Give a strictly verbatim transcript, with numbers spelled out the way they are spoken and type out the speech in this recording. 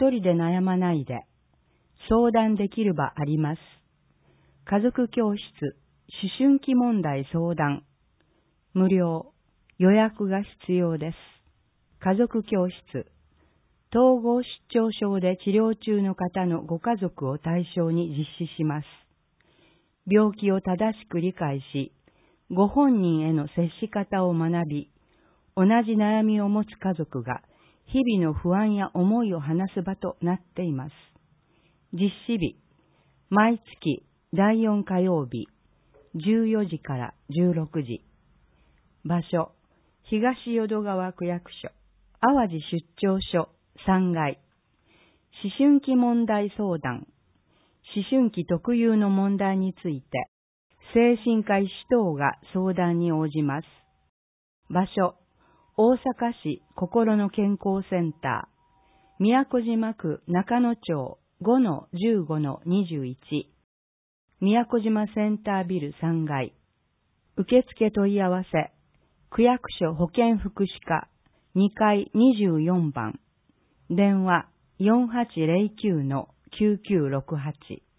一人で悩まないで、相談できる場あります。家族教室、思春期問題相談。無料、予約が必要です。家族教室、統合失調症で治療中の方のご家族を対象に実施します。病気を正しく理解し、ご本人への接し方を学び、同じ悩みを持つ家族が日々の不安や思いを話す場となっています。実施日、毎月だいよん火曜日、じゅうよじからじゅうろくじ。場所、東淀川区役所、淡路出張所さんがい。思春期問題相談。思春期特有の問題について、精神科医師等が相談に応じます。場所、大阪市心の健康センター、宮古島区中野町 ごのじゅうごのにじゅういち、宮古島センタービルさんがい。受付問い合わせ、区役所保健福祉課にかいにじゅうよんばん、電話 よんはちゼロきゅうのきゅうきゅうろくはち。